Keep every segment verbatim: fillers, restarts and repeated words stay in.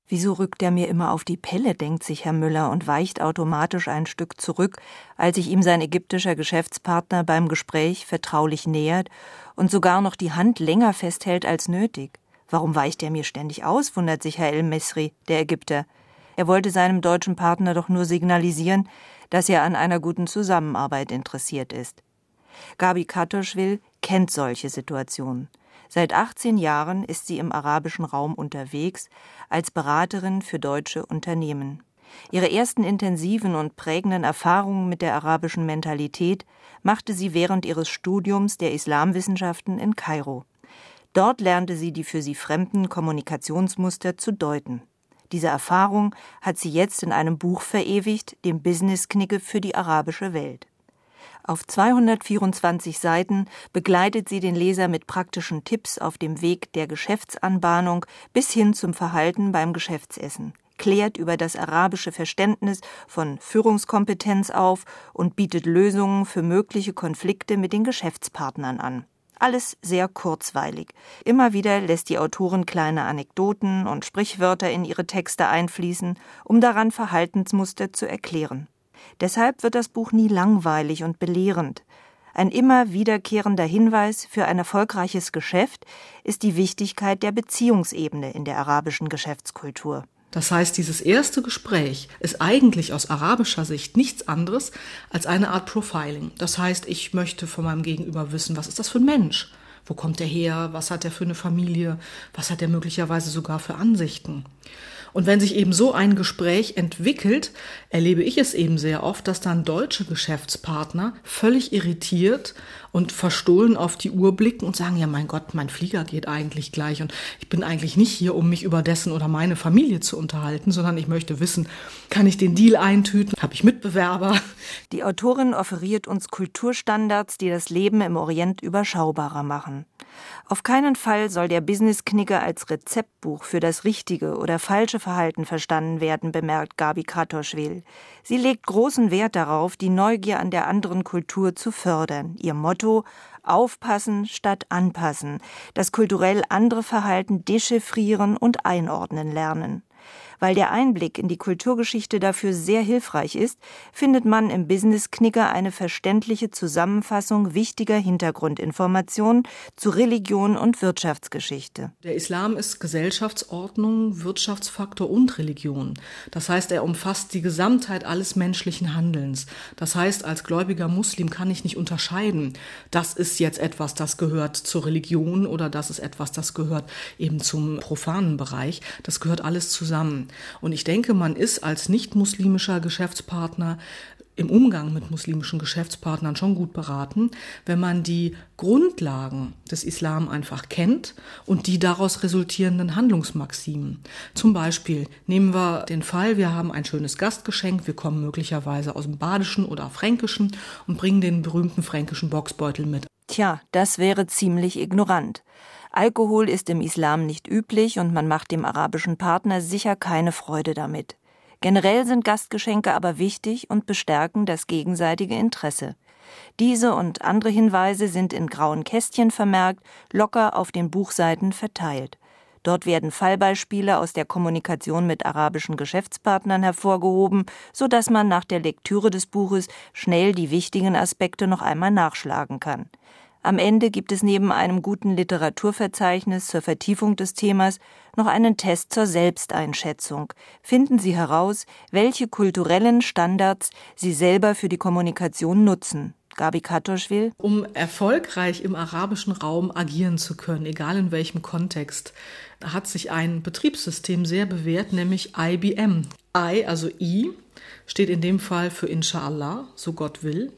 Wieso rückt er mir immer auf die Pelle, denkt sich Herr Müller und weicht automatisch ein Stück zurück, als sich ihm sein ägyptischer Geschäftspartner beim Gespräch vertraulich nähert und sogar noch die Hand länger festhält als nötig. Warum weicht er mir ständig aus, wundert sich Herr El-Mesri, der Ägypter. Er wollte seinem deutschen Partner doch nur signalisieren, dass er an einer guten Zusammenarbeit interessiert ist. Gabi Katoschwil kennt solche Situationen. Seit achtzehn Jahren ist sie im arabischen Raum unterwegs als Beraterin für deutsche Unternehmen. Ihre ersten intensiven und prägenden Erfahrungen mit der arabischen Mentalität machte sie während ihres Studiums der Islamwissenschaften in Kairo. Dort lernte sie die für sie fremden Kommunikationsmuster zu deuten. Diese Erfahrung hat sie jetzt in einem Buch verewigt, dem Business-Knigge für die arabische Welt. Auf zweihundertvierundzwanzig Seiten begleitet sie den Leser mit praktischen Tipps auf dem Weg der Geschäftsanbahnung bis hin zum Verhalten beim Geschäftsessen, klärt über das arabische Verständnis von Führungskompetenz auf und bietet Lösungen für mögliche Konflikte mit den Geschäftspartnern an. Alles sehr kurzweilig. Immer wieder lässt die Autorin kleine Anekdoten und Sprichwörter in ihre Texte einfließen, um daran Verhaltensmuster zu erklären. Deshalb wird das Buch nie langweilig und belehrend. Ein immer wiederkehrender Hinweis für ein erfolgreiches Geschäft ist die Wichtigkeit der Beziehungsebene in der arabischen Geschäftskultur. Das heißt, dieses erste Gespräch ist eigentlich aus arabischer Sicht nichts anderes als eine Art Profiling. Das heißt, ich möchte von meinem Gegenüber wissen, was ist das für ein Mensch? Wo kommt er her? Was hat er für eine Familie? Was hat er möglicherweise sogar für Ansichten? Und wenn sich eben so ein Gespräch entwickelt, erlebe ich es eben sehr oft, dass dann deutsche Geschäftspartner völlig irritiert und verstohlen auf die Uhr blicken und sagen, ja mein Gott, mein Flieger geht eigentlich gleich und ich bin eigentlich nicht hier, um mich über dessen oder meine Familie zu unterhalten, sondern ich möchte wissen, kann ich den Deal eintüten? Habe ich Mitbewerber? Die Autorin offeriert uns Kulturstandards, die das Leben im Orient überschaubarer machen. Auf keinen Fall soll der Business-Knigge als Rezeptbuch für das richtige oder falsche Verhalten verstanden werden, bemerkt Gabi Katoschwil. Sie legt großen Wert darauf, die Neugier an der anderen Kultur zu fördern. Ihr Motto: Aufpassen statt anpassen, das kulturell andere Verhalten dechiffrieren und einordnen lernen. Weil der Einblick in die Kulturgeschichte dafür sehr hilfreich ist, findet man im Business-Knigge eine verständliche Zusammenfassung wichtiger Hintergrundinformationen zu Religion und Wirtschaftsgeschichte. Der Islam ist Gesellschaftsordnung, Wirtschaftsfaktor und Religion. Das heißt, er umfasst die Gesamtheit alles menschlichen Handelns. Das heißt, als gläubiger Muslim kann ich nicht unterscheiden, das ist jetzt etwas, das gehört zur Religion oder das ist etwas, das gehört eben zum profanen Bereich. Das gehört alles zusammen. Und ich denke, man ist als nicht-muslimischer Geschäftspartner im Umgang mit muslimischen Geschäftspartnern schon gut beraten, wenn man die Grundlagen des Islam einfach kennt und die daraus resultierenden Handlungsmaximen. Zum Beispiel nehmen wir den Fall, wir haben ein schönes Gastgeschenk, wir kommen möglicherweise aus dem Badischen oder Fränkischen und bringen den berühmten fränkischen Boxbeutel mit. Tja, das wäre ziemlich ignorant. Alkohol ist im Islam nicht üblich und man macht dem arabischen Partner sicher keine Freude damit. Generell sind Gastgeschenke aber wichtig und bestärken das gegenseitige Interesse. Diese und andere Hinweise sind in grauen Kästchen vermerkt, locker auf den Buchseiten verteilt. Dort werden Fallbeispiele aus der Kommunikation mit arabischen Geschäftspartnern hervorgehoben, sodass man nach der Lektüre des Buches schnell die wichtigen Aspekte noch einmal nachschlagen kann. Am Ende gibt es neben einem guten Literaturverzeichnis zur Vertiefung des Themas noch einen Test zur Selbsteinschätzung. Finden Sie heraus, welche kulturellen Standards Sie selber für die Kommunikation nutzen. Gabi Katoschwil. Um erfolgreich im arabischen Raum agieren zu können, egal in welchem Kontext, hat sich ein Betriebssystem sehr bewährt, nämlich I B M. I, also I, steht in dem Fall für Inshallah, so Gott will.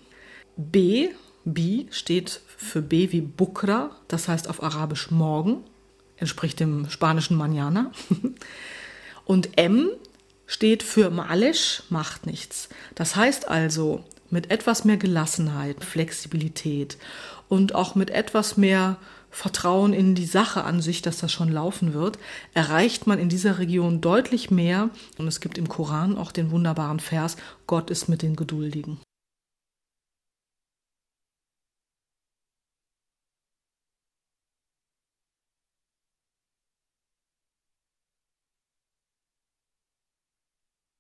B, B steht für B wie Bukra, das heißt auf Arabisch morgen, entspricht dem spanischen Mañana. Und M steht für Ma'alesh, macht nichts. Das heißt also, mit etwas mehr Gelassenheit, Flexibilität und auch mit etwas mehr Vertrauen in die Sache an sich, dass das schon laufen wird, erreicht man in dieser Region deutlich mehr. Und es gibt im Koran auch den wunderbaren Vers, Gott ist mit den Geduldigen.